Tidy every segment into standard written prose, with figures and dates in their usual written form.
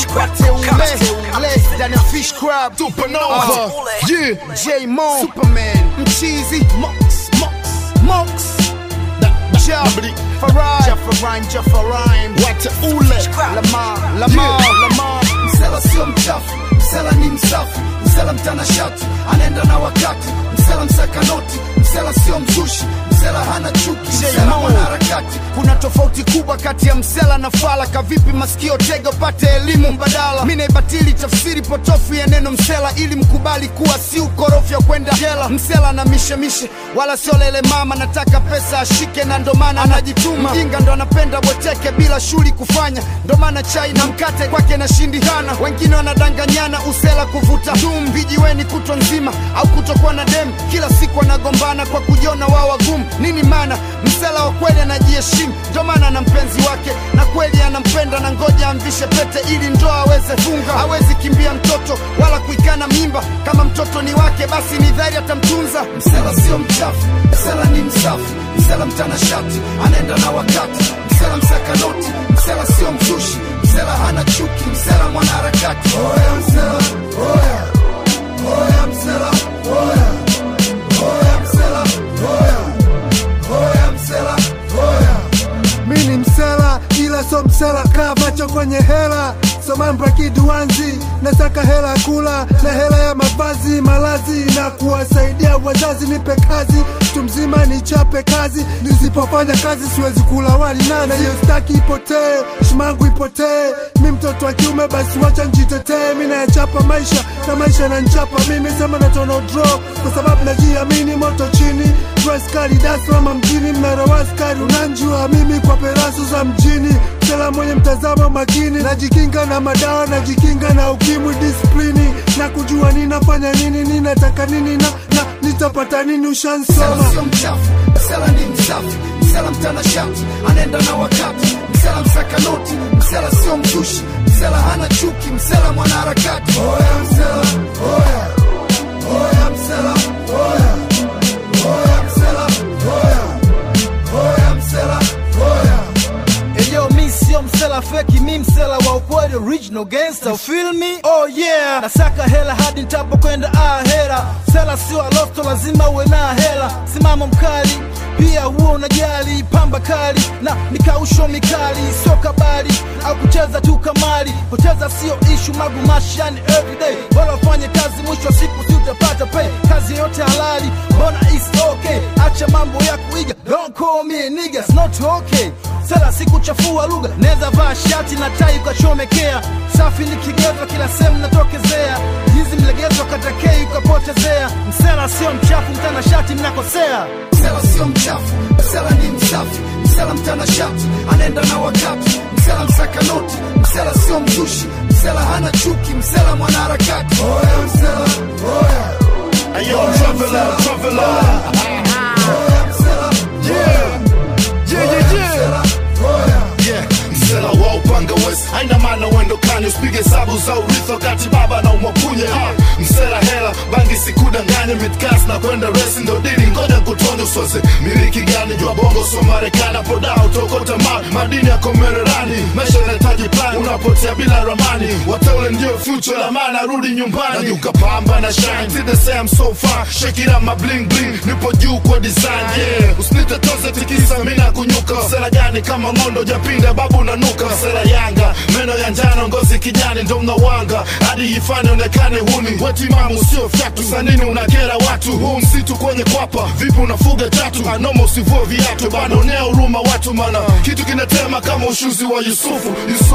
Down the Fish Crab, Supernova, yeah, J-Mo, Superman, Mchizi, Mox, Jabri, Jaffarine, Wata Ule, Lamar. Msela sio mchafu, msela ni msafi, msela mtanashati, anaenda na wakati, msela msakanoti, msela sio mzushi, msela hana chuki, msela mwanaharakati. Kuna tofauti kubwa kati ya msela na fala. Kavipi masikio tega upate elimu mbadala. Mimi naibatili tafsiri potofu ya neno msela ili mkubali kuwa si ukorofi ya kwenda jela. Msela na mishe wala sio lele mama, nataka pesa ashike na ndo maana anajituma. Mjinga ndo anapenda bweteke bila shuli kufanya, ndo maana chai na mkate kwake na shindikana. Wengine wanadanganyana usela kuvuta dum, vijiweni kutwa nzima au kutokuwa na dem. Kila siku wanagombana kwa kujiona wao wagumu. Nini maana? Msela wa kweli anajiheshimu, ndo maana na mpenzi wake na kweli anampenda, na ngoja amvishe pete ili ndoa aweze funga. Hawezi kimbia mtoto wala kuikana mimba, kama mtoto ni wake basi ni dhahiri atamtunza. Msela sio mchafu, msela ni msafi, msela mtanashati, anaenda na wakati, msela msakanoti, msela sio mzushi, msela hana chuki, msela mwanaharakati. Oya msela, oya msela, oya msela, oya msela. Mini msela ila so msela kaa macho kwenye hela. So mambo ya kiduanzi, nataka hela kula na hela ya mavazi malazi, na kuwasaidia wazazi nipe kazi, mtu mzima nichape kazi. Nisipofanya kazi siwezi kula wali nana, hiyo staki ipotee, shimangu ipotee. Mi mtoto wa kiume basi wacha njitetee, mi nayachapa maisha na maisha na nchapa mimi. Sema natono draw kwa sababu najiamini, moto chini Raskari Dar es Salaam mjini, mnara waskari unanjua mimi kwa perasu za mjini. Msela mwenye mtazamo makini, najikinga na madawa, najikinga na ukimwi, disiplini na kujua ninafanya nini, ninataka nini na nitapata nini. Ushansoma. Msela sio mchafu, msela ni msafi, msela mtanashati, anaenda na wakati, msela msakanoti, msela sio mzushi, msela hana chuki, msela mwanaharakati. Oya msela, oya msela, oya msela, oya msela, oya. Eyo mi sio msela feki, mi msela wa ukweli, original gangster, feel me? Oh yeah, nasaka hela hadi nitapo kwenda ahera. Msela sio alosto, lazima uwe na hela. Simama mkali, pia huo unajali, pamba kali na mikausho mikali. Sio kabali au kucheza tu kamari, poteza sio issue, magumashi yani everyday. Bora ufanye kazi, mwisho siku si utapata pay. Kazi yote halali, mbona it's okay. Acha mambo ya kuiga, don't call me a nigga, it's not okay. Msela siku chafua lugha, neza vaa shati na tai ukachomekea. Safi ni kigezo kila sehemu natokezea, hizi mlegezo katakei ukapotezea. Msela sio mchafu, mtanashati mnakosea. Msela sio mchafu, msela ni msafi, msela mtanashati, anaenda na wakati, msela msakanoti, msela sio mzushi, msela hana chuki, msela mwanaharakati. Oya msela, oya traveler. Oya msela, Yeah, msela wa upanga west, haina maana wendo kani, usipige sabu za urithi wakati baba na umwapunye. Msela hela, bangi sikudanganye, midcast na kwenda resi ndo dili, ngoja kutonyo soze. Miliki gani, jua bongo so Marekana, poda utokota madini yako mererani. Maisha inahitaji plan, unapotea bila ramani. Wateule ndio future, la maana rudi nyumbani. Na ukapamba na shine, see the same so far. Shake it up my bling bling, nipo juu kwa design, yeah. Usinite toze tikisa, mina kunyuka. Msela gani kama ngondo japinda, babu nanuka. Msela Yanga, meno ya njano, ngozi kijani, ndo mnawanga. Hadi ifane onekane huni, weti mamu sio fyatu. Sanini unakera watu, huu msitu kwenye kwapa. Vipu unafuga tatu, anoma usivua viatu. Bado nea uruma watu mana, kitu kinatema kama ushuzi wa Yusufu.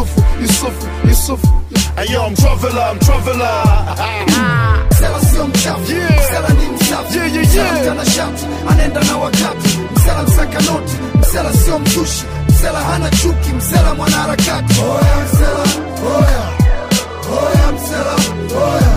Ayo, I'm traveler. msela sio mchafu, msela ni msafi, msela mtanashati, anaenda na wakati, msela msakanoti, msela sio mzushi, msela hana chuki, msela mwanaharakati. Oya msela, oya msela, oya